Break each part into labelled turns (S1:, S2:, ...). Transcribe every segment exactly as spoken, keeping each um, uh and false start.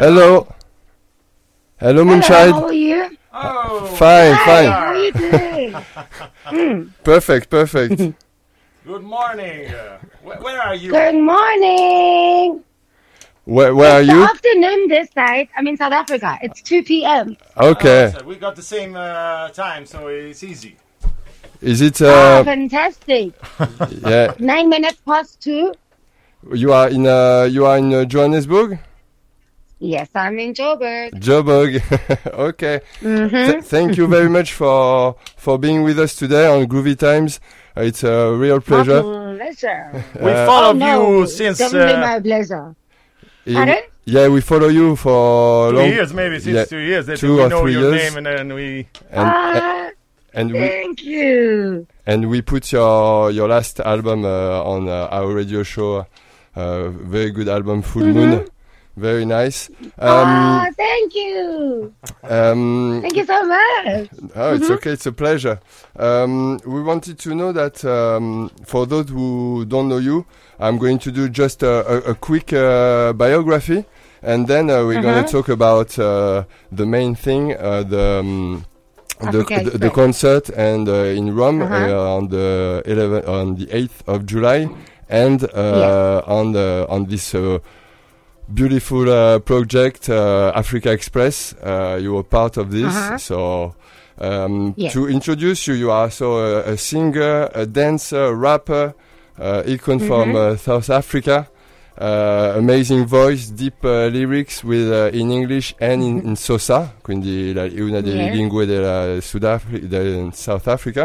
S1: Hello. Hello, Moonchild.
S2: How are you?
S3: Oh,
S1: fine,
S2: Hi,
S1: fine.
S2: how are you doing? mm.
S1: Perfect, perfect.
S3: good morning. Uh, wh- where are you?
S2: Good morning.
S1: Where, where are
S2: It's the
S1: you?
S2: afternoon this side. I'm in South Africa. It's two p.m.
S1: Okay.
S3: Oh, so we got the same uh, time, so it's easy.
S1: Is it?
S2: Ah,
S1: Uh,
S2: fantastic.
S1: yeah.
S2: Nine minutes past two.
S1: You are in. Uh, you are in uh, Johannesburg.
S2: Yes, I'm in Joburg.
S1: Joburg. Okay.
S2: Mm-hmm.
S1: Th- thank you very much for for being with us today on Groovy Times. Uh, it's a real pleasure.
S2: My pleasure.
S3: We
S1: Uh,
S3: followed
S2: oh, no,
S3: you since
S2: definitely
S3: uh,
S2: my pleasure.
S1: You-
S2: Pardon?
S1: yeah, we follow you for
S3: two
S1: long
S3: years, maybe since
S1: yeah,
S3: two years. That
S1: two
S3: we
S1: or
S3: know
S1: three
S3: your
S1: years.
S3: name, and then we.
S1: and
S2: Ah,
S1: and we
S2: thank you.
S1: and we put your your last album uh, on uh, our radio show. Uh, very good album, Full
S2: Mm-hmm.
S1: Moon. Very nice.
S2: Ah,
S1: Um,
S2: thank you.
S1: um,
S2: Thank you so much.
S1: Oh, it's okay. It's a pleasure. Um, we wanted to know that um, for those who don't know you, I'm going to do just a, a, a quick uh, biography, and then uh, we're going
S2: Uh-huh.
S1: to talk about uh, the main thing, uh, the, um, the,
S2: Africa
S1: the the
S2: Express.
S1: concert and uh, in Rome
S2: Uh-huh.
S1: uh, on the eleventh, on the eighth of July, and uh,
S2: Yes.
S1: on the on this. Uh, Beautiful uh, project, uh, Africa Express. Uh, you were part of this,
S2: Uh-huh.
S1: so um,
S2: Yes.
S1: to introduce you, you are so a, a singer, a dancer, rapper, uh, icon from uh, South Africa. Uh, amazing voice, deep uh, lyrics with uh, in English and in, in Xhosa, quindi la, una delle
S2: Yes.
S1: lingue della Sudafri- del South Africa.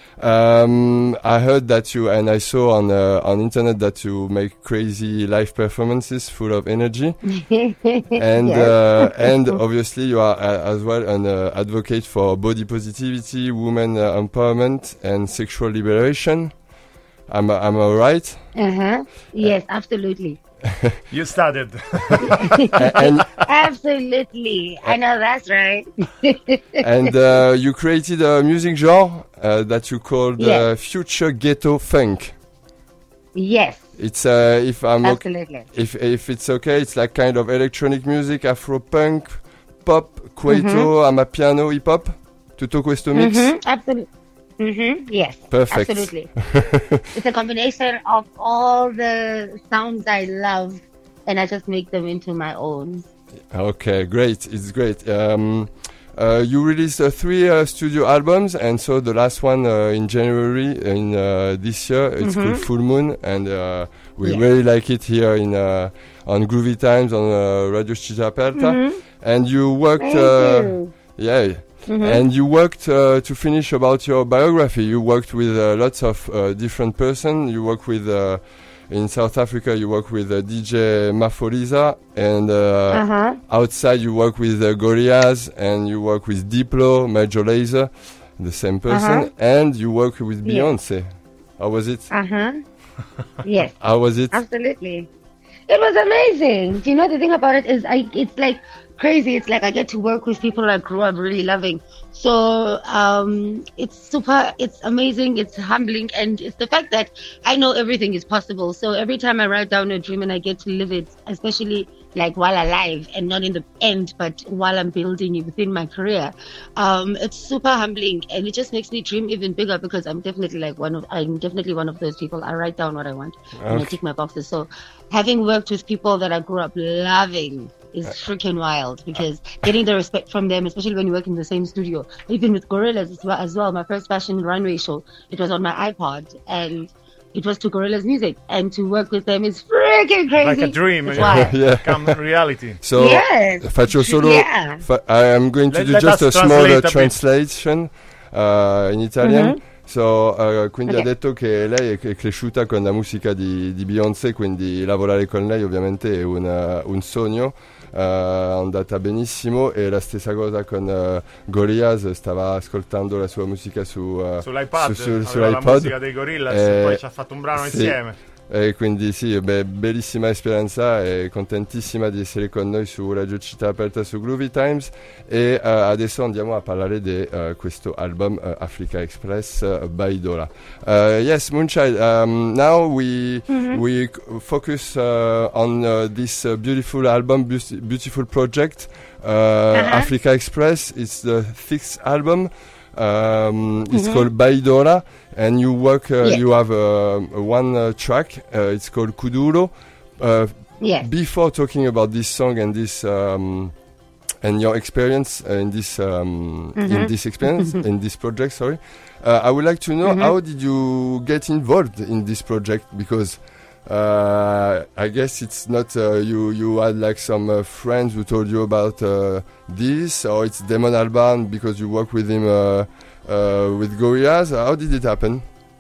S1: Um, I heard that you, and I saw on uh, on internet that you make crazy live performances full of energy, and
S2: Yes.
S1: uh, and obviously you are uh, as well an uh, advocate for body positivity, women uh, empowerment, and sexual liberation. Am I- am I right?
S2: Uh-huh. Yes, absolutely.
S3: You started.
S1: A- and
S2: Absolutely. I know that's right.
S1: and uh, you created a music genre uh, that you called uh,
S2: Yes.
S1: future ghetto funk.
S2: Yes,
S1: It's uh, if I'm okay,
S2: absolutely.
S1: if if it's okay, it's like kind of electronic music, Afro punk, pop, Kwaito, amapiano, hip hop. Tutto questo mix.
S2: Mm-hmm. Absolutely. Mm-hmm. Yes.
S1: Perfect.
S2: Absolutely. It's a combination of all the sounds I love, and I just make them into my own.
S1: Okay, great. It's great. Um, uh, you released uh, three uh, studio albums, and so the last one uh, in January in uh, this year. It's called Full Moon, and uh, we
S2: Yeah.
S1: really like it here in uh, on Groovy Times on uh, Radio Città Aperta. And you worked,
S2: Thank
S1: uh,
S2: you.
S1: yeah. And you worked uh, to finish about your biography. You worked with uh, lots of uh, different person. You work with uh, in South Africa. You work with uh, D J Mafoliza, and uh,
S2: Uh-huh.
S1: outside you work with uh, Gorillaz, and you work with Diplo, Major Lazer, the same person,
S2: Uh-huh.
S1: and you work with
S2: Yeah.
S1: Beyonce. How was it?
S2: Uh-huh. Yes.
S1: How was it?
S2: Absolutely. It was amazing. Do you know the thing about it is I it's like crazy. It's like I get to work with people I grew up really loving. So um it's super it's amazing, it's humbling, and it's the fact that I know everything is possible. So every time I write down a dream and I get to live it, especially like while alive and not in the end, but while I'm building it within my career, um, it's super humbling, and it just makes me dream even bigger because I'm definitely like one of I'm definitely one of those people. I write down what I want and I
S1: Okay.
S2: tick my boxes. So having worked with people that I grew up loving is freaking wild, because getting the respect from them, especially when you work in the same studio, even with Gorillaz as well, as well. My first fashion runway show, it was on my iPod, and it was to Gorillaz music, and to work with them is freaking crazy.
S3: Like a dream.
S2: It's
S3: yeah.
S2: wild.
S1: Yeah.
S3: Come reality.
S1: So
S2: Yes.
S1: faccio solo.
S2: Yeah.
S1: fa- I am going to
S3: Let-
S1: do
S3: let
S1: just a
S3: us
S1: small
S3: translate
S1: uh,
S3: a bit.
S1: translation uh, in Italian.
S2: Mhm.
S1: So, uh, quindi
S2: Ok.
S1: ha detto che lei è, è cresciuta con la musica di, di Beyoncé, quindi lavorare con lei ovviamente è una- un sogno. Uh, è andata benissimo, e la stessa cosa con uh, Gorillaz, stava ascoltando la sua musica su, uh,
S3: Sull'iPad,
S1: su- su-
S3: aveva la
S1: sull'iPod.
S3: musica dei Gorillaz,
S1: Eh,
S3: poi ci ha fatto un brano
S1: sì.
S3: insieme.
S1: E quindi sì, beh, bellissima esperienza e contentissima di essere con noi su Radio Città Aperta su Groovy Times e uh, adesso andiamo a parlare di uh, questo album uh, Africa Express uh, by Dora. Uh, yes, Moonchild, um, now we mm-hmm. we focus uh, on uh, this uh, beautiful album, be- beautiful project, uh, uh-huh. Africa Express. It's the sixth album. Um, it's mm-hmm. called By Dora, and you work. Uh, yes. You have uh, one uh, track. Uh, it's called Kuduro. Uh,
S2: yes.
S1: Before talking about this song and this um, and your experience in this um, mm-hmm. in this experience in this project, sorry, uh, I would like to know mm-hmm. how did you get involved in this project? Because uh, I guess it's not uh, you. You had like some uh, friends who told you about uh, this, or it's Damon Albarn because you work with him uh, uh, with Gorillaz. How did it happen?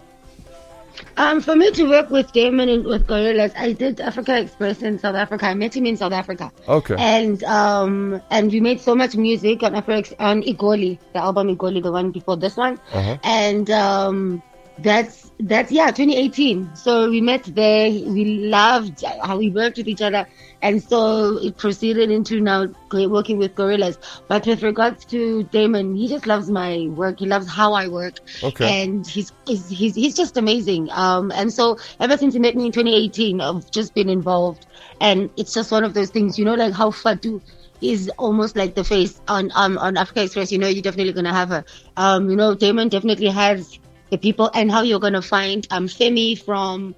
S2: Um, for me to work with Damon and with Gorillaz, I did Africa Express in South Africa. I met him in South Africa.
S1: Okay.
S2: And um, and we made so much music on Africa on Igoli, the album Igoli, the one before this one.
S1: Uh-huh.
S2: And um, that's that's yeah, twenty eighteen. So we met there. We loved how we worked with each other, and so it proceeded into now working with Gorillaz. But with regards to Damon, he just loves my work. He loves how I work,
S1: okay.
S2: and he's he's he's, he's just amazing. Um, and so ever since he met me in twenty eighteen, I've just been involved, and it's just one of those things, you know, like how Fatu is almost like the face on um on Africa Express. You know, you're definitely gonna have her. Um, you know, Damon definitely has the people, and how you're gonna find um Femi from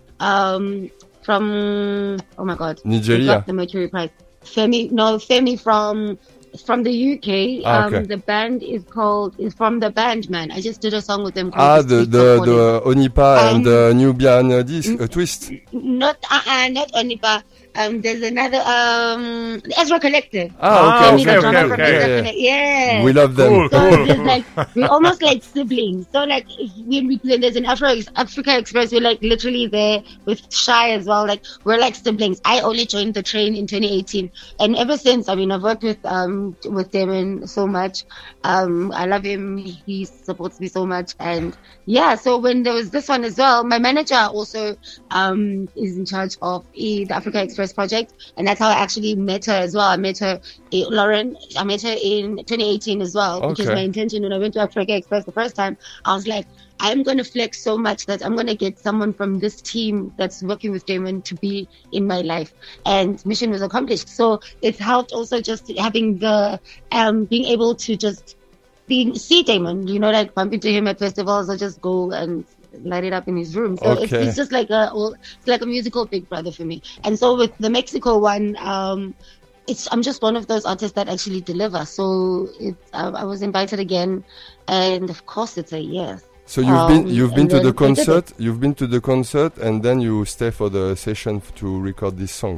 S2: um from oh my god
S1: Nigeria,
S2: the Mercury Prize. Femi no Femi from from the U K.
S1: Ah, okay.
S2: Um, the band is called is from the band man. I just did a song with them.
S1: Ah, the the, the Onipa
S2: um,
S1: and the Nubian uh, disc, uh, twist.
S2: Not uh, uh not Onipa. Um, there's another um Ezra Collective.
S1: Ah, okay,
S2: okay,
S1: okay, okay, okay.
S2: okay. Yeah,
S1: we love them.
S3: Cool,
S2: so
S3: cool.
S2: it's like we're almost like siblings. So like if, when we when there's an Afro Africa Express, we're like literally there with Shy as well. Like we're like siblings. I only joined the train in twenty eighteen, and ever since, I mean, I've worked with um with Damon so much. Um, I love him. He supports me so much, and yeah. So when there was this one as well, my manager also um is in charge of uh, the Africa Express project, and that's how I actually met her as well. I met her, uh, Lauren, I met her in twenty eighteen as well,
S1: okay.
S2: Because my intention when I went to Africa Express the first time, I was like, I'm going to flex so much that I'm going to get someone from this team that's working with Damon to be in my life, and mission was accomplished. So it's helped also just having the, um, being able to just be, see Damon, you know, like bump into him at festivals or just go and light it up in his room. So
S1: okay.
S2: it's, it's just like a it's like a musical big brother for me. And so with the Mexico one, um, it's I'm just one of those artists that actually deliver. So it's I, I was invited again, and of course it's a yes.
S1: So you've
S2: um,
S1: been you've been to the concert,
S2: it.
S1: you've been to the concert, and then you stay for the session f- to record this song.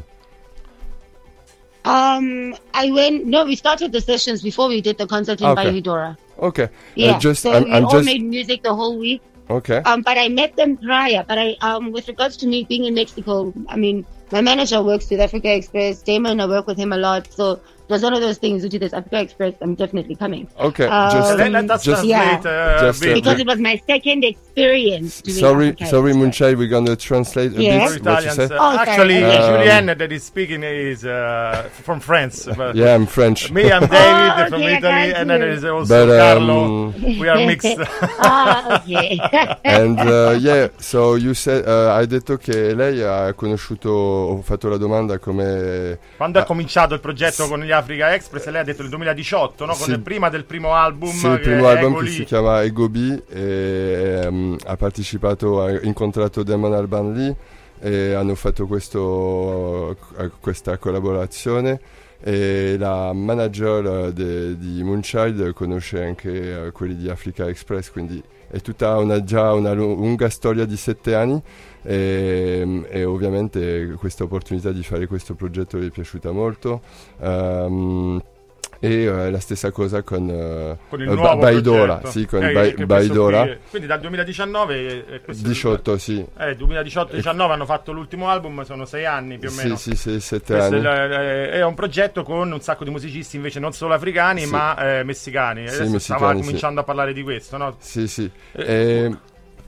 S2: Um, I went. No, we started the sessions before we did the concert in
S1: okay.
S2: Bayudora.
S1: Okay.
S2: Yeah.
S1: Uh, just
S2: so
S1: I'm,
S2: we
S1: I'm
S2: all
S1: just
S2: made music the whole week.
S1: Okay.
S2: Um, but I met them prior. But I, um, with regards to me being in Mexico, I mean, my manager works with Africa Express. Damon, I work with him a lot. So it was one of those things. Which is Africa Express. I'm definitely coming.
S1: Okay.
S2: Um,
S1: just
S3: let, let us
S1: just,
S3: translate.
S2: yeah.
S3: Uh,
S1: just, uh,
S2: because it was my second experience. Doing
S1: sorry,
S2: Africa
S1: sorry,
S2: Express.
S1: Moonchild. We're gonna translate a
S2: Yes.
S1: bit what you
S3: Italians.
S1: said.
S3: Uh,
S2: Oh,
S3: actually,
S2: sorry.
S1: Um,
S3: Julienne that is speaking is uh, from France. But
S1: Yeah, I'm French.
S3: me, I'm David
S2: Oh,
S3: from
S2: okay, I
S3: Italy,
S2: got
S3: and then
S2: you.
S3: there is also
S1: But,
S3: Carlo.
S1: um,
S3: We are mixed.
S2: Ah, okay.
S1: And uh, yeah, so you said, uh, hai detto che lei ha conosciuto, ho fatto la domanda come
S3: Quando
S1: ah,
S3: ha cominciato il progetto con gli Africa Express, lei ha detto nel duemiladiciotto, no? Con
S1: sì.
S3: il prima del primo album.
S1: Sì, il
S3: che
S1: primo
S3: è
S1: album
S3: Ego
S1: che
S3: Lì.
S1: si chiama Ego B e um, ha partecipato, ha incontrato Damon Albarn lì e hanno fatto questo, uh, questa collaborazione e la manager uh, de, di Moonchild conosce anche uh, quelli di Africa Express, quindi è tutta una, già una lunga storia di sette anni e, e ovviamente questa opportunità di fare questo progetto gli è piaciuta molto. Um, e uh, la stessa cosa con, uh,
S3: Con il
S1: uh,
S3: nuovo
S1: Baidora,
S3: progetto.
S1: sì, con
S3: Eh,
S1: Bai-
S3: che questo
S1: Baidora.
S3: qui- quindi dal duemiladiciannove eh, questo-
S1: diciotto, sì.
S3: eh, duemiladiciotto diciannove hanno fatto l'ultimo album, sono sei anni più o meno.
S1: Sì, sì, sì, sette
S3: Questo è,
S1: anni.
S3: il- eh, è un progetto con un sacco di musicisti invece non solo africani
S1: Sì.
S3: ma eh, messicani.
S1: Sì,
S3: Adesso
S1: messicani,
S3: stava
S1: sì.
S3: cominciando a parlare di questo, no?
S1: Sì, sì.
S3: Eh,
S1: E,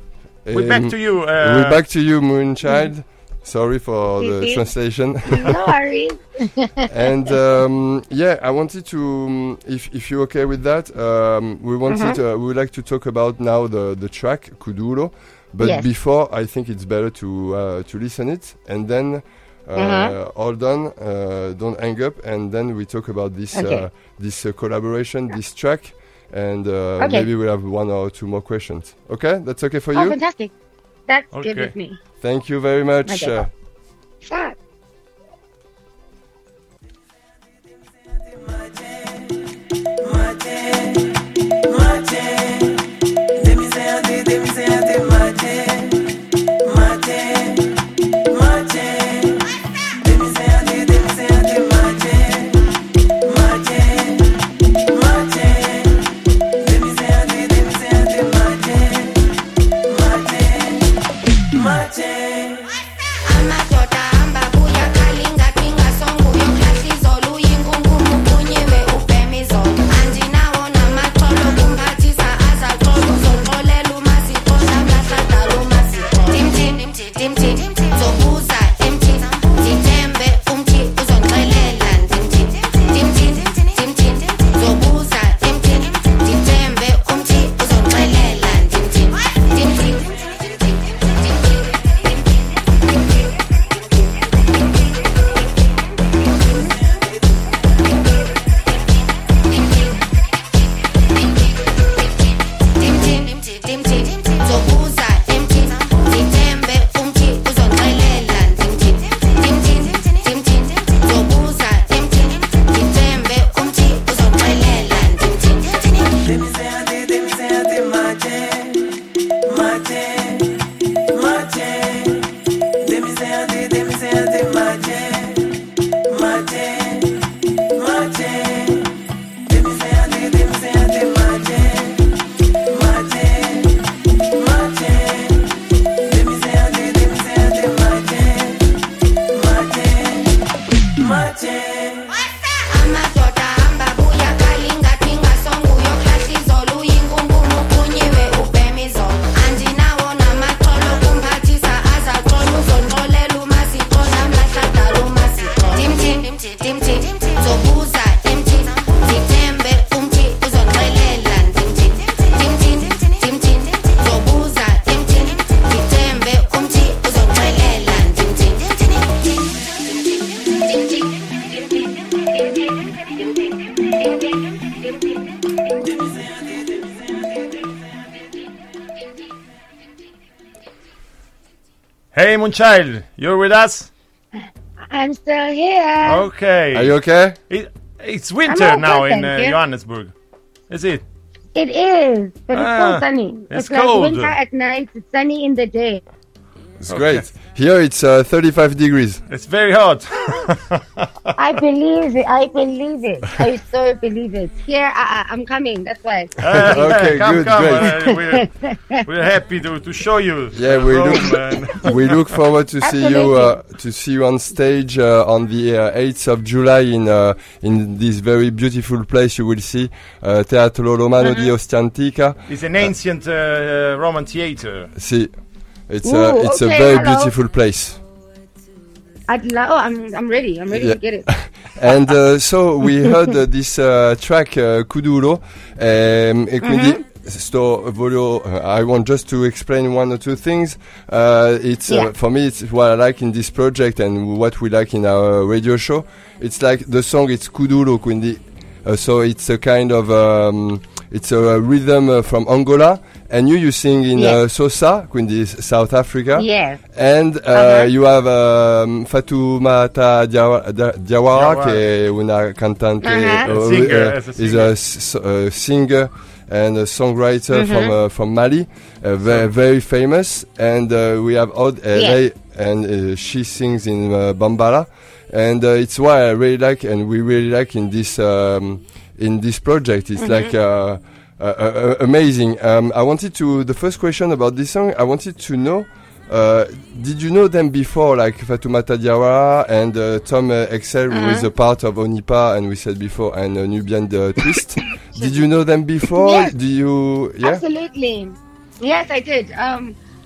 S3: We're back to you. Uh,
S1: we're back to you, Moonchild. Sorry for the translation.
S2: No worries.
S1: And um, yeah, I wanted to, um, if if you're okay with that, um, we wanted
S2: Uh-huh.
S1: to, we would like to talk about now the the track Kuduro, but
S2: Yes.
S1: before I think it's better to uh, to listen it and then. Uh,
S2: Uh-huh.
S1: Hold on, uh, don't hang up, and then we talk about this
S2: Okay.
S1: uh, this uh, collaboration, this track, and uh,
S2: Okay.
S1: maybe we'll have one or two more questions. Okay, that's okay for
S2: Oh,
S1: you?
S2: fantastic. That's
S3: Okay.
S2: good with me.
S1: Thank you very much.
S2: Okay.
S1: Uh,
S2: Ah.
S4: Amadoda amba buya kalinga twinga songo yokhahla izolo uyinkunkumu kunyiwe ubhema izolo andinawo namaxolo kumphathisa azaxolo uzoxolela umasixola mlahladala umasixola timthi timthi zobuza timthi ndithembe umthi uzonxelela timthi timthi timthi zobuza timthi ndithembe umthi uzonxelela timthi timthi zobuza timthi ndithembe umthi uzonxelela timthi timthi zobuza timthi ndithembe umthi uzonxelela timthi amadoda amba buya kalinga twinga songo yokhahla izolo uyinkunkumu kunyiwe ubhema izolo andinawo namaxolo kumphathisa azaxolo uzonxolela umasixola mlahladala umasixola timthi timthi zobuza timthi ndithembe umthi uzonxelela timthi timthi timthi zobuza timthi ndithembe umthi uzonxelela timthi
S3: Hey, Moonchild, you're with us?
S2: I'm still here.
S3: Okay.
S1: are you okay?
S3: It, it's winter
S2: I'm
S3: now
S2: okay,
S3: in uh,
S2: thank you.
S3: Johannesburg. Is it?
S2: It is, but it's
S3: Ah,
S2: so sunny.
S3: it's
S2: like
S3: cold.
S2: winter at night. It's sunny in the day.
S1: It's
S3: Okay.
S1: great. Here it's uh, thirty-five degrees.
S3: It's very hot.
S2: I believe it. I believe it. I so believe it. Here, I, I, I'm coming. That's why.
S3: Uh,
S1: Okay,
S3: come,
S1: good,
S3: come.
S1: great.
S3: Uh, we're, we're happy to, to show you.
S1: Yeah,
S3: the
S1: we
S3: room
S1: look-
S3: and-
S1: We look forward to see you uh, to see you on stage uh, on the uh, eighth of July in uh, in this very beautiful place. You will see uh, Teatro Romano di Ostiantica.
S3: It's an ancient uh, Roman theater.
S1: See, it's
S2: Ooh,
S1: uh, it's
S2: okay,
S1: a very
S2: hello.
S1: beautiful place.
S2: I'd lo- oh, I'm, I'm ready. I'm ready
S1: Yeah.
S2: to get it.
S1: And uh, so we heard uh, this uh, track uh, Kuduro, um, e quindi sto voglio uh, I want just to explain one or two things. Uh, it's
S2: Yeah.
S1: uh, for me it's what I like in this project and what we like in our radio show. It's like the song it's Kuduro, quindi uh, so it's a kind of um, it's a rhythm uh, from Angola. And you, you sing in
S2: Yeah.
S1: uh, Sosa, quindi s- South Africa.
S2: Yes.
S1: And uh,
S2: Uh-huh.
S1: you have um, Fatoumata Diawa- Dia- Diawara,
S3: Diawara.
S1: che è una cantante,
S2: Uh-huh.
S1: uh,
S3: Singer,
S1: uh,
S3: as a
S1: is
S3: singer.
S1: a s- uh, singer and a songwriter
S2: Mm-hmm.
S1: from uh, from Mali, uh, very very famous. And uh, we have Odd uh,
S2: Yeah.
S1: Ray, and uh, she sings in uh, Bambara, and uh, it's why I really like, and we really like in this um, in this project. It's
S2: Mm-hmm.
S1: like. Uh, Uh, uh, amazing. Um, I wanted to. The first question about this song, I wanted to know. Uh, did you know them before, like Fatoumata Diawara and uh, Tom uh, Excel, who is a part of Onipa, and we said before, and uh, Nubian uh, Twist? Did you know them before?
S2: Yes.
S1: Do you? Yeah.
S2: Absolutely. Yes, I did. Um,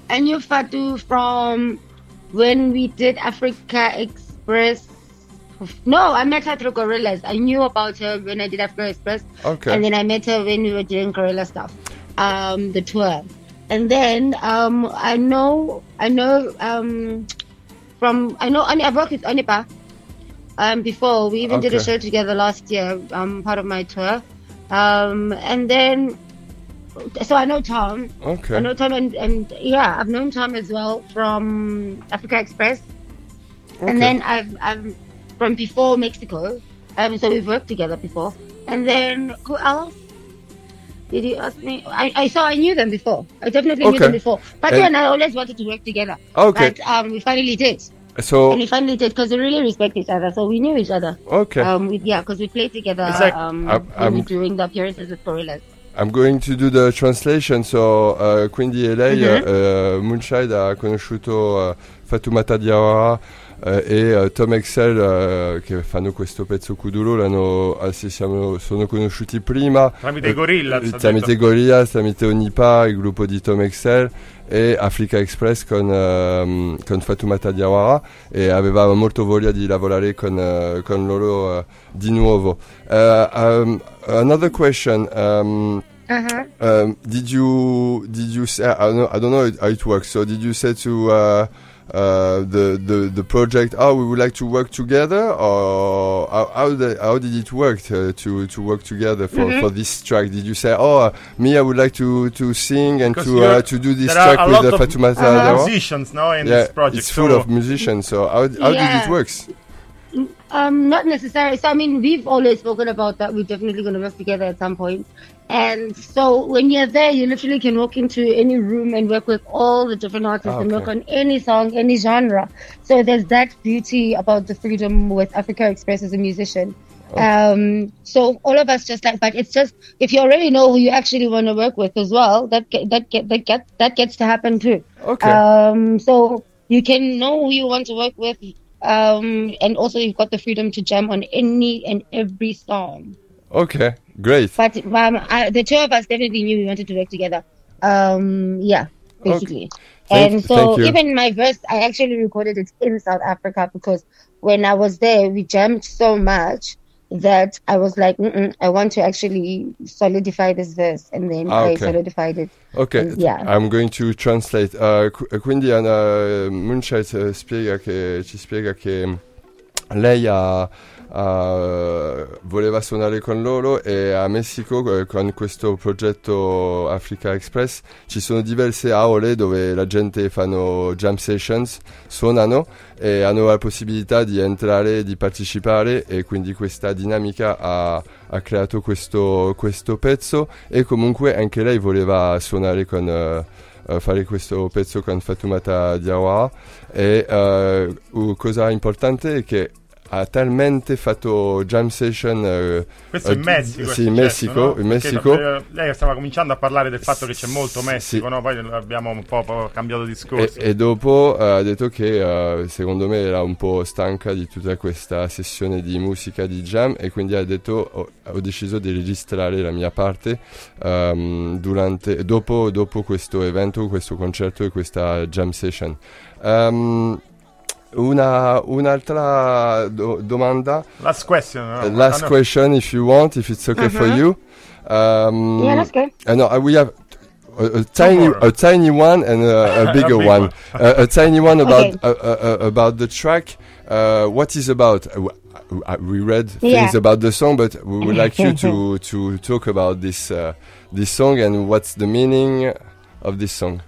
S2: I knew Fatu from when we did Africa Express. No, I met her through Gorillas. I knew about her when I did Africa Express.
S1: Okay.
S2: And then I met her when we were doing Gorilla stuff, um, the tour. And then um, I know, I know um, from, I know, I've worked with Anipa um, before. We even did a
S1: Okay.
S2: show together last year, um, part of my tour. Um, and then, so I know Tom.
S1: Okay.
S2: I know Tom, and, and yeah, I've known Tom as well from Africa Express.
S1: Okay.
S2: And then I've, I've from before Mexico. Um, so we've worked together before. And then who else? Did you ask me? I, I saw I knew them before. I definitely knew
S1: Okay.
S2: them before. But
S1: And-
S2: and I always wanted to work together.
S1: Okay.
S2: But um, we finally did.
S1: So
S2: And we finally did because we really respect each other. So we knew each other.
S1: okay.
S2: Um, we, yeah, because we played together
S3: It's like-
S2: um,
S1: I'm-
S2: when
S1: I'm-
S2: we doing the appearances with Gorillaz.
S1: I'm going to do the translation. So, uh, quindi e lei,
S2: Mhm.
S1: uh, Moonchild ha conosciuto uh, Fatoumata Diawara uh, e uh, Tom Excel uh, che fanno questo pezzo Kuduro, l'hanno, ah, sì, siamo, sono conosciuti prima
S3: Tramite i
S1: eh,
S3: Gorillaz, ha
S1: tramite
S3: detto.
S1: Gorillaz, tramite Onipa, il gruppo di Tom Excel e Africa Express con, ehm, con Fatoumata Diawara, e aveva molto voglia di lavorare con, eh, con loro eh, di nuovo. Uh, um, another question. Um,
S2: Uh-huh.
S1: um, did you did you say, I don't know, I don't know how it works. So did you say to uh, uh, the, the the project, oh, we would like to work together, or how how, the, how did it work to to, to work together for,
S2: Mhm.
S1: for this track? Did you say, oh, uh, me, I would like to, to sing and
S3: Because
S1: to
S3: you're-
S1: uh, to do this
S3: there are
S1: track
S3: a
S1: with
S3: lot
S1: uh,
S3: of
S1: Fatoumata
S2: Uh-huh.
S1: Diawara?
S3: musicians, no, in
S1: Yeah,
S3: this project.
S1: it's full
S3: so
S1: of musicians. So how how did
S2: Yeah.
S1: it work?
S2: Um, not necessarily. So I mean, we've always spoken about that. We're definitely going to work together at some point. And so when you're there, you literally can walk into any room and work with all the different artists
S1: Ah,
S2: and work
S1: okay.
S2: on any song, any genre. So there's that beauty about the freedom with Africa Express as a musician. Um, so all of us just like, but it's just if you already know who you actually want to work with as well, that get, that get that get that gets to happen too.
S1: Okay.
S2: Um, so you can know who you want to work with. Um, and also you've got the freedom to jam on any and every song.
S1: Okay. Great.
S2: But um, I, the two of us definitely knew we wanted to work together. Um, yeah, basically.
S1: Thank-
S2: and so
S1: thank you.
S2: even my verse, I actually recorded it in South Africa because when I was there, we jammed so much that I was like, Mm-mm, I want to actually solidify this verse, and then
S1: Ah,
S2: I
S1: okay.
S2: solidified it.
S1: Ok,
S2: And yeah.
S1: I'm going to translate. Uh, qu- quindi Anna Moonchild eh, spiega che, ci spiega che lei ha, ha- voleva suonare con loro, e a Messico eh, con questo progetto Africa Express ci sono diverse aule dove la gente fanno jam sessions, suonano e hanno la possibilità di entrare, di partecipare, e quindi questa dinamica ha, ha creato questo, questo pezzo, e comunque anche lei voleva suonare con... eh, eh, fare questo pezzo con Fatoumata Diawara, e eh, u- cosa importante è che ha talmente fatto jam session eh,
S3: questo è in
S1: eh,
S3: Messico. è
S1: sì, in
S3: successo,
S1: Messico,
S3: no?
S1: in
S3: Perché
S1: Messico.
S3: eh, lei stava cominciando a parlare del fatto che c'è molto
S1: Sì.
S3: Messico, no? Poi abbiamo un po', po' cambiato
S1: E,
S3: discorso.
S1: e dopo eh, ha detto che eh, secondo me era un po' stanca di tutta questa sessione di musica di jam, e quindi ha detto ho, ho deciso di registrare la mia parte ehm, durante, dopo, dopo questo evento, questo concerto e questa jam session. Ehm, una, un'altra do- domanda.
S3: Last question. no?
S1: Uh, last
S3: Ah, no.
S1: question, if you want, if it's okay for
S2: Uh-huh.
S1: you. Um,
S2: Yeah, that's good.
S1: uh, no, uh, we have a, a tiny,
S3: more.
S1: a tiny one and a, a bigger
S3: big
S1: one.
S3: one.
S1: uh, a tiny one about
S2: Okay.
S1: uh, uh, uh, about the track. Uh, what is about? Uh, w- uh, we read
S2: Yeah.
S1: things about the song, but we would like you to to talk about this uh, this song and what's the meaning of this song.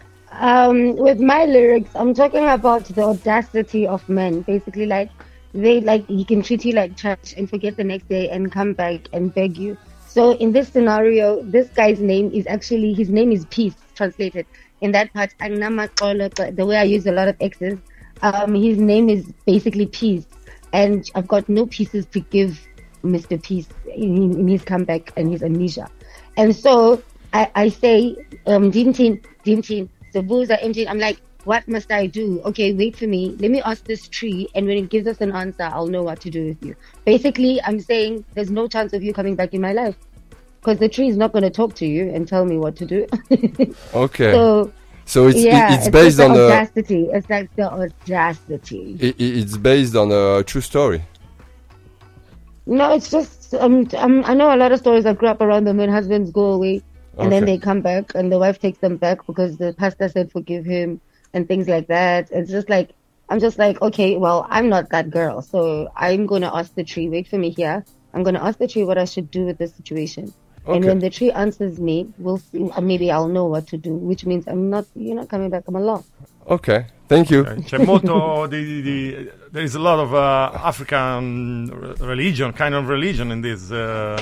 S2: Um, with my lyrics, I'm talking about the audacity of men. Basically, like they like he can treat you like trash and forget the next day and come back and beg you. So in this scenario, this guy's name is actually his name is Peace translated. In that part, Agnama Kolo, but the way I use a lot of X's, um, his name is basically Peace, and I've got no pieces to give Mister Peace in, in his comeback and his amnesia. And so I, I say, um, Dintin, Dintin, the bulls are empty. I'm like, what must I do? Okay, wait for me. Let me ask this tree, and when it gives us an answer, I'll know what to do with you. Basically, I'm saying there's no chance of you coming back in my life because the tree is not going to talk to you and tell me what to do.
S1: Okay.
S2: So,
S1: So it's
S2: yeah,
S1: it, it's
S2: it's
S1: based
S2: just
S1: on
S2: the
S1: a
S2: audacity. It's like the audacity.
S1: it, it- it's based on a true story.
S2: No, it's just um, um I know a lot of stories that grew up around them when husbands go away and then
S1: Okay.
S2: they come back and the wife takes them back because the pastor said forgive him and things like that. It's just like I'm just like, okay, well, I'm not that girl, so I'm gonna ask the tree, wait for me here. I'm gonna ask the tree what I should do with this situation. And
S1: Okay.
S2: when the tree answers me, we'll see, uh, maybe I'll know what to do, which means I'm not you're not coming back, I'm alone.
S1: Okay. Thank you.
S3: Eh, C'è molto di, di, di, there is a lot of uh, African r- religion, kind of religion in this uh,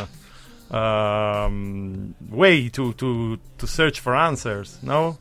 S3: um, way to, to, to search for answers, no?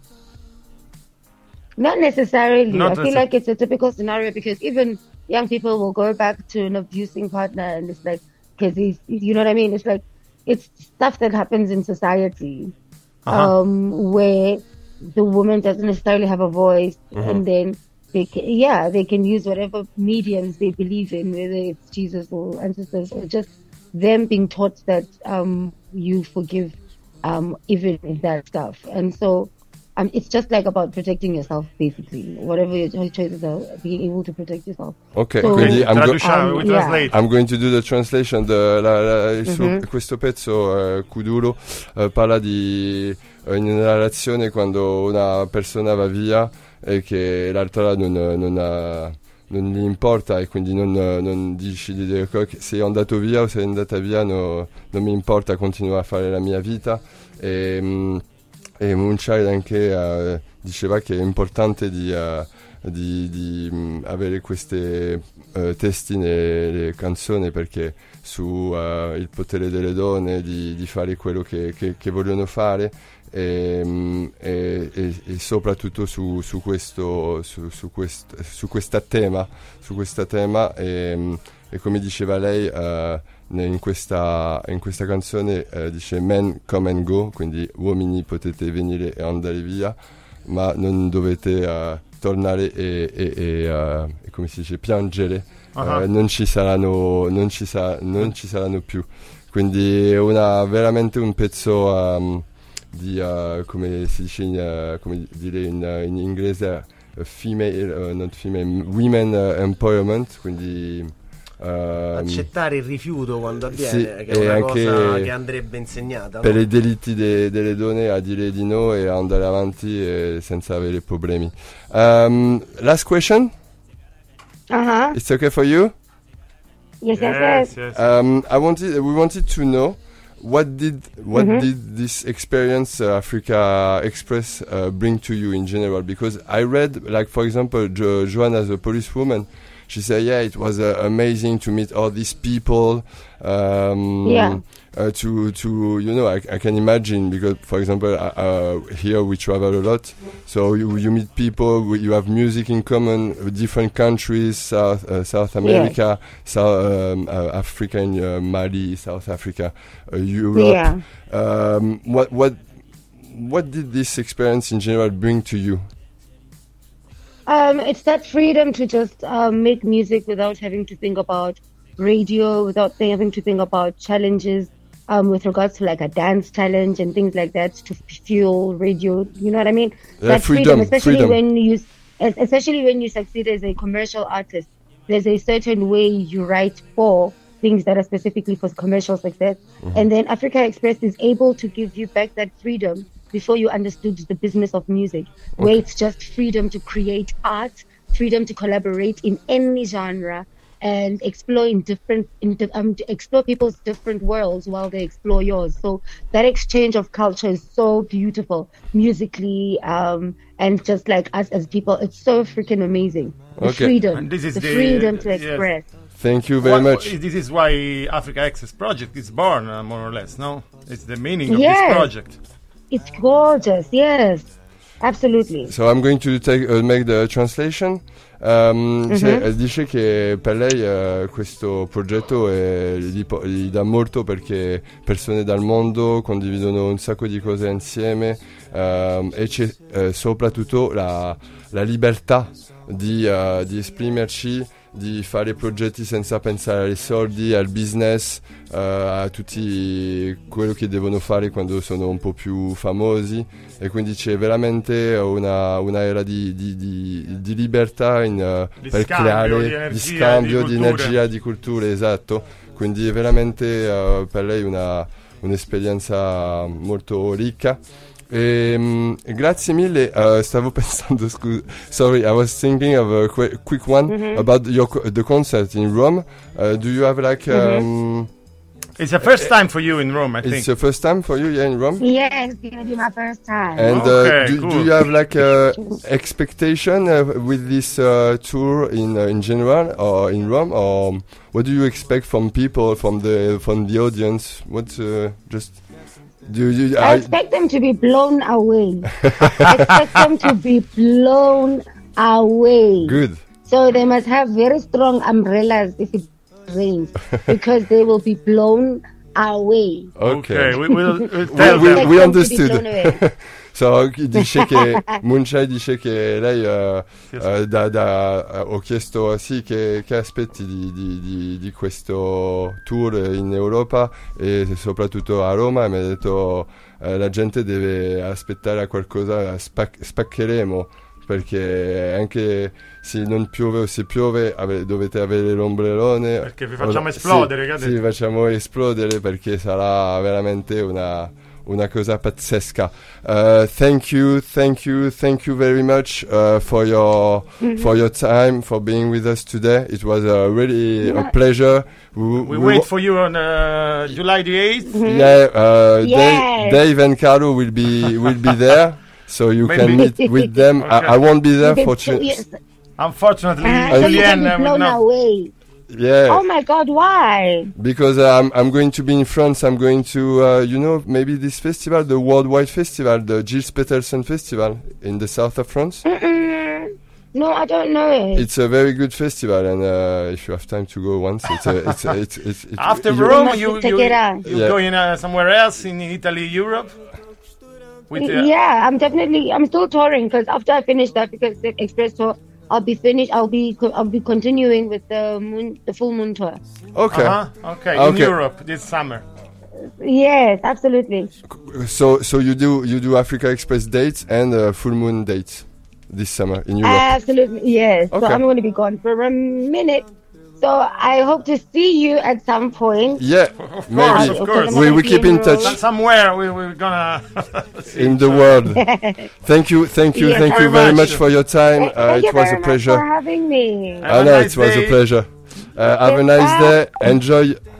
S2: Not necessarily.
S3: Not
S2: I feel
S3: necess-
S2: like it's a typical scenario because even young people will go back to an abusing partner and it's like, because he's, you know what I mean? It's like, it's stuff that happens in society
S3: Uh-huh.
S2: um, where the woman doesn't necessarily have a voice and then they can, yeah, they can use whatever mediums they believe in, whether it's Jesus or ancestors or just them being taught that um, you forgive um, even in that stuff. And so um, it's just like about protecting yourself, basically. Whatever your cho- choices are, being able to protect yourself.
S1: Ok,
S2: So-
S1: quindi I'm, go-
S3: Traduciamo,
S2: Um,
S3: we
S2: yeah.
S3: translate.
S1: I'm going to do the translation. The- la- la- il suo-
S2: Mhm.
S1: questo pezzo, eh, Kuduro, eh, parla di eh, in una relazione quando una persona va via e che l'altra non, non, ha- non gli importa e quindi non, non decide di dire che sei andato via o sei andata via, no- non mi importa, continuo a fare la mia vita. E, mm, e Moonchild anche eh, diceva che è importante di, eh, di, di, mh, avere questi testi nelle canzoni perché su eh, il potere delle donne di, di fare quello che, che, che vogliono fare e, mh, e, e, e soprattutto su, su questo su, su, quest, su questa tema su questa tema e, mh, e come diceva lei eh, in questa, in questa canzone eh, dice men come and go, quindi uomini potete venire e andare via ma non dovete eh, tornare e, e, e, eh, e come si dice piangere.
S3: Ah.
S1: Eh, non ci saranno non ci, sa- non ci saranno più, quindi è una, veramente un pezzo um, di uh, come si dice in, uh, come dire in, uh, in inglese uh, female uh, not female women uh, empowerment, quindi um,
S5: accettare il rifiuto quando avviene,
S1: sì,
S5: che
S1: e
S5: è una
S1: anche
S5: cosa che andrebbe insegnata,
S1: per
S5: no?
S1: i delitti de- delle donne a dire di no e a andare avanti e senza avere problemi. Um, last question,
S2: Uh-huh.
S1: it's okay for you?
S2: Yes, yes,
S3: Yes,
S2: yes.
S3: yes.
S1: Um, I wanted, we wanted to know what did what
S2: Mhm.
S1: did this experience uh, Africa Express uh, bring to you in general? Because I read, like for example, jo- Joanna, the policewoman, she said, yeah, it was uh, amazing to meet all these people. Um,
S2: Yeah.
S1: Uh, to to you know, I, I can imagine because, for example, uh, uh, here we travel a lot, so you you meet people, we- you have music in common, with different countries, South uh, South America, South um, uh, Africa, and, uh, Mali, South Africa, uh, Europe.
S2: Yeah.
S1: Um, what what what did this experience in general bring to you?
S2: Um, it's that freedom to just um, make music without having to think about radio, without having to think about challenges um, with regards to like a dance challenge and things like that to fuel radio. You know what I mean?
S1: Yeah,
S2: that
S1: freedom,
S2: especially
S1: freedom.
S2: when you, especially when you succeed as a commercial artist. There's a certain way you write for things that are specifically for commercial success, and then Africa Express is able to give you back that freedom before you understood the business of music, where it's just freedom to create art, freedom to collaborate in any genre, and explore in different, in di- um, to explore people's different worlds while they explore yours. So that exchange of culture is so beautiful, musically, um, and just like us as people, it's so freaking amazing. The
S1: Okay.
S2: freedom,
S3: And this is
S2: the,
S3: the-
S2: freedom to
S3: yes.
S2: express.
S1: Thank you very
S3: Why-
S1: much.
S3: This is why Africa Access Project is born, uh, more or less, no? It's the meaning of
S2: Yes.
S3: this project.
S2: It's gorgeous, yes, absolutely.
S1: So I'm going to take, uh, make the translation. Um, se- eh, dice che per lei eh, questo progetto è- gli, po- gli dà molto perché persone dal mondo condividono un sacco di cose insieme ehm, e c'è eh, soprattutto la, la libertà di, eh, di esprimerci di fare progetti senza pensare ai soldi, al business, uh, a tutti quello che devono fare quando sono un po' più famosi, e quindi c'è veramente una, una era di, di, di, di libertà in, uh,
S3: Di
S1: per
S3: scambio,
S1: creare,
S3: di energia,
S1: di scambio,
S3: di
S1: di,
S3: culture.
S1: energia, di culture, esatto. Quindi è veramente uh, per lei una, un'esperienza molto ricca. Ehm, grazie mille. Uh, stavo pensando, scusa, sorry, I was thinking of a qu- quick one
S2: Mm-hmm.
S1: about your co- the concert in Rome. Uh, do you have like um,
S3: It's the first time for you in Rome, I think.
S1: it's the first time for you, yeah, in Rome?
S2: Yeah, it's gonna be my first time.
S1: And
S3: Okay,
S1: uh, do,
S3: cool.
S1: do you have like a expectation uh, with this uh, tour in uh, in general or in Rome, or what do you expect from people, from the from the audience? What uh, just do you?
S2: I
S1: I,
S2: expect them to be blown away. I expect them to be blown away.
S1: good.
S2: So they must have very strong umbrellas if it rains, because they will be blown away.
S1: Okay.
S3: we will we'll
S1: We,
S3: tell
S1: we,
S3: them.
S1: we
S2: Expect them to be blown
S1: understood.
S2: away.
S1: So dice che Moonshine dice che lei eh, eh, da, da, eh, ho chiesto sì che, che aspetti di, di, di, di questo tour in Europa e soprattutto a Roma, e mi ha detto eh, la gente deve aspettare a qualcosa, spac- spaccheremo, perché anche se non piove o se piove ave- dovete avere l'ombrellone,
S3: Perché vi facciamo
S1: O-
S3: esplodere,
S1: sì,
S3: che ha
S1: sì,
S3: detto?
S1: facciamo esplodere, perché sarà veramente una una cosa pazzesca. Uh, thank you, thank you, thank you very much uh, for your for your time, for being with us today. It was uh, really a pleasure. We,
S3: We
S1: we
S3: wait
S1: wa-
S3: for you on uh, July the eighth.
S1: Yeah, uh,
S2: Yes.
S1: Dave, Dave and Carlo will be will be there, so you can
S3: Maybe.
S1: meet with them.
S3: Okay.
S1: I, I won't be there
S2: You
S1: for
S2: can-
S1: ch-
S2: yes,
S3: Unfortunately,
S2: uh, so you
S3: Julien
S2: can
S3: uh,
S2: be
S3: will
S2: blown
S3: not.
S2: away.
S1: yeah.
S2: Oh my God, why?
S1: Because uh, I'm I'm going to be in France. I'm going to uh, you know, maybe this festival, the Worldwide Festival, the Gilles Peterson Festival in the south of France.
S2: Mm-mm. No, I don't know it.
S1: It's a very good festival, and uh, if you have time to go once, it's a, it's a, it's, it's, it's
S3: After
S1: you-
S3: Rome,
S2: must
S3: you
S2: check
S3: you
S2: it out.
S3: you
S1: Yeah.
S3: going uh, somewhere else in Italy, Europe? With uh,
S2: Yeah, I'm definitely. I'm still touring, because after I finish the Africa Express tour, I'll be finished. I'll be. co- I'll be continuing with the moon, the full moon tour.
S1: Okay.
S3: Uh-huh. Okay, in
S1: Okay.
S3: Europe this summer.
S2: Yes, absolutely.
S1: So so you do you do Africa Express dates and uh, full moon dates this summer in Europe.
S2: Absolutely, yes. So
S1: Okay.
S2: I'm going to be gone for a minute. So I hope to see you at some point.
S1: Yeah,
S3: Of
S1: maybe
S3: course,
S2: Okay,
S3: of course.
S2: I'm
S1: we
S2: gonna
S1: we
S2: be
S1: keep in
S2: Rome.
S1: touch
S3: Some- Somewhere we, we're gonna see
S1: in
S3: each
S1: the
S3: other.
S1: world. Thank you, thank you,
S2: Yes,
S1: thank you
S3: very
S1: very
S3: much.
S1: much for your time.
S2: Thank
S1: Uh,
S2: you
S1: it was
S2: very
S1: a
S2: much
S1: pleasure.
S2: for having me.
S3: Have
S1: I
S3: a
S1: know
S3: nice
S1: it was
S3: day.
S1: a pleasure. Uh, have a
S2: Yes,
S1: nice
S2: bye.
S1: day. Enjoy